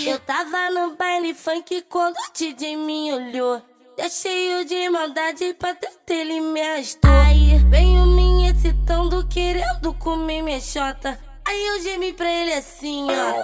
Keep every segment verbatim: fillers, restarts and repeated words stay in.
Eu tava no baile funk quando o D J me olhou. Eu cheio de maldade pra dentro ele me arrastou. Aí veio me excitando, querendo comer minha xota. Aí eu gemi pra ele assim, ó.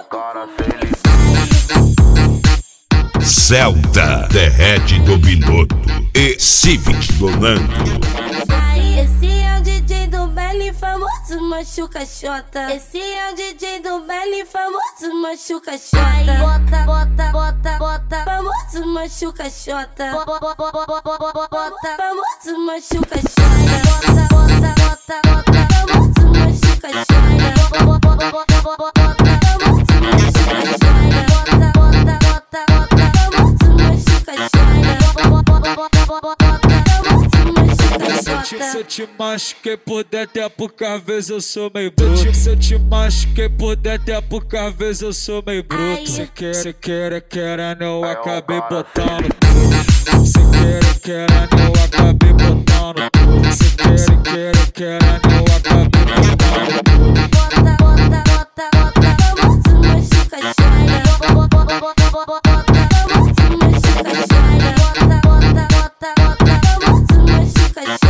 Celta, Derrete do Binotto e Civic do Nando. Esse é o D J do baile famoso machuca xota. Esse é o D J do baile famoso machuca xota. Bota, bota, bota, bota, famoso machuca xota. Bota, famoso machuca xota. Bota, bota, bota, bota, famoso machuca xota. Bota, bota, bota, bota, famoso machuca xota. Bota, bota, bota, bota, famoso machuca xota. Se eu te machuquei por dentro é porque às vezes eu sou meio bruto. Se eu te machuquei por dentro é porque às vezes eu sou meio bruto. Cê quer, cê quer, quer, não acabei botando tudo. Cê quer, quer, não acabei botando tudo. Cê quer, quer, quer, não acabei botando tudo. Bota, bota, bota, bota, famoso machuca xota. Bota, bota, bota, bota, famoso machuca xota. Bota, bota, bota, bota, famoso machuca xota.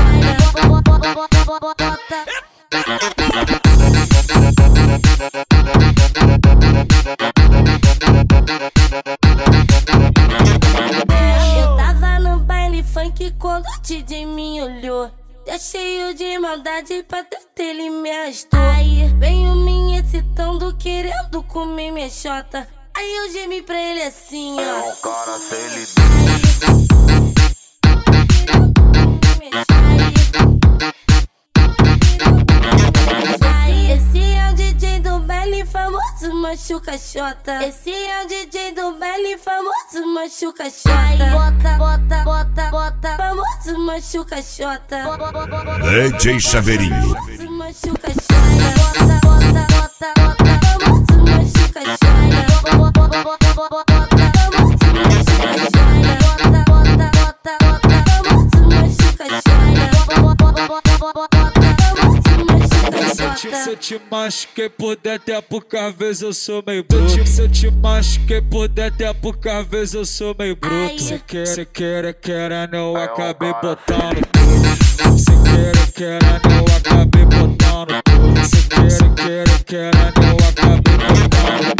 Eu tava no baile funk quando o D J me olhou. Eu cheio de maldade pra dentro ele me arrastou. Aí veio me excitando, querendo comer minha xota. Aí eu gemi pra ele assim, ó. É o cara dele. Esse é o D J do baile famoso machuca xota. Esse é o D J do baile famoso machuca xota. Bota, bota, bota, bota, famoso machuca xota. D J Chaveirinho. Famoso machuca xota. Bota, bota, bota, bota, famoso machuca xota. Bota, bota, bota, bota, famoso machuca xota. Bota, bota, bota, bota, famoso machuca xota. Se eu te machuquei por dentro é porque às vezes eu sou meio bruto. Se eu te machuquei por dentro é porque às vezes eu sou meio bruto. Cê quer, cê quer, quer, não acabei botando tudo. Cê quer, quer, não acabei botando tudo. Cê quer, quer, quer, não acabei botando tudo.